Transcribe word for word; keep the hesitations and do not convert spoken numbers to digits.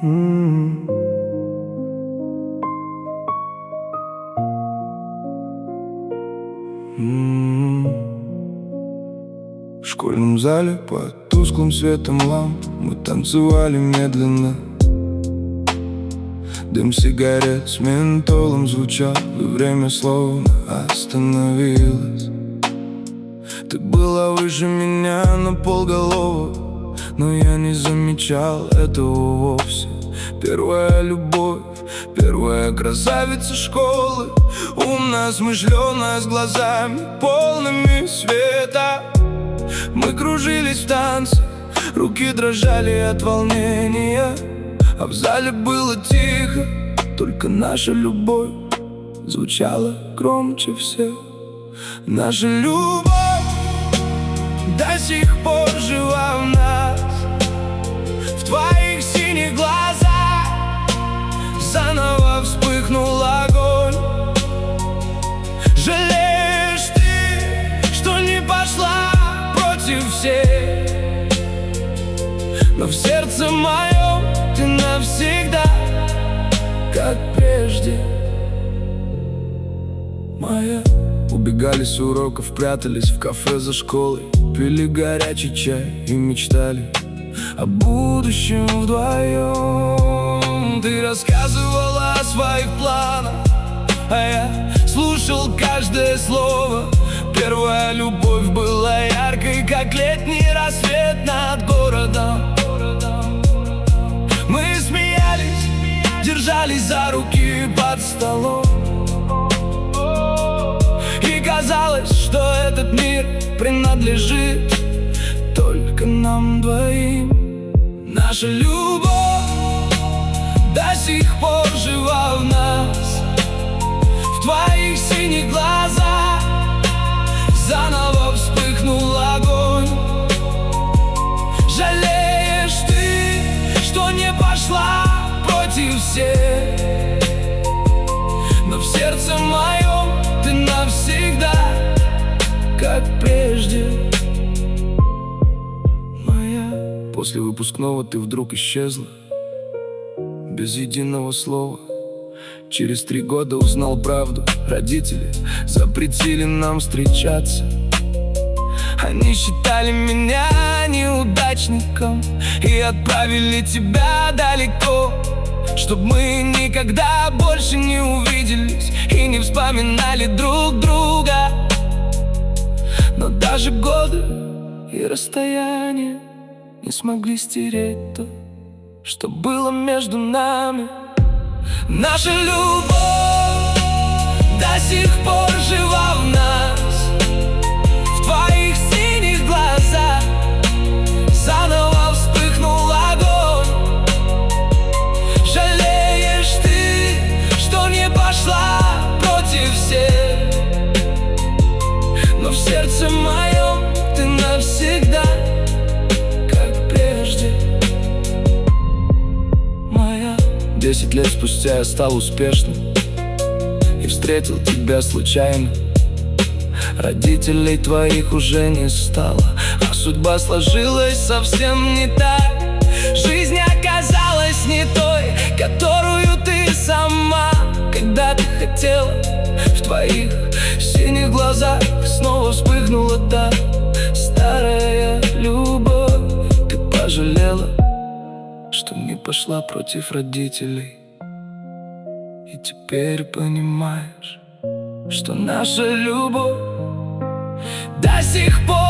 М. М. В школьном зале под тусклым светом ламп мы танцевали медленно. Дым сигарет с ментолом звучал, и время словно остановилось. Ты была выше меня на полголовы, но я не замечал этого вовсе. Первая любовь, первая красавица школы, умная, смышленая, с глазами полными света. Мы кружились в танце, руки дрожали от волнения, а в зале было тихо, только наша любовь звучала громче всех. Наша любовь до сих пор жива в нас, в твоих синих глазах заново вспыхнул огонь. Жалеешь ты, что не пошла против всех, но в сердце моем ты навсегда, как прежде, моя. Убегали с уроков, прятались в кафе за школой, пили горячий чай и мечтали о будущем вдвоем. Ты рассказывала о своих планах, а я слушал каждое слово. Первая любовь была яркой, как летний рассвет над городом. Мы смеялись, держались за руки под столом, и казалось, что этот мир принадлежит только нам двоим. Наша любовь до сих пор жива в нас, в твоих синих глазах заново вспыхнул огонь. Жалеешь ты, что не пошла против всех, но в сердце моем ты навсегда, как прежде, моя. После выпускного ты вдруг исчезла, без единого слова. Через три года узнал правду, родители запретили нам встречаться. Они считали меня неудачником и отправили тебя далеко, чтоб мы никогда больше не увиделись и не вспоминали друг друга. Но даже годы и расстояние не смогли стереть то, что было между нами. Наша любовь до сих пор жива в нас, в твоих синих глазах заново вспыхнул огонь. Жалеешь ты, что не пошла против всех, но в сердце моем ты навсегда, как прежде, моя. Десять лет спустя я стал успешным и встретил тебя случайно. Родителей твоих уже не стало, а судьба сложилась совсем не так. Жизнь оказалась не той, которую ты сама когда-то хотела. В твоих синих глазах снова вспыхнула та старая любовь. Ты пожалела, что не пошла против родителей, и теперь понимаешь, что наша любовь до сих пор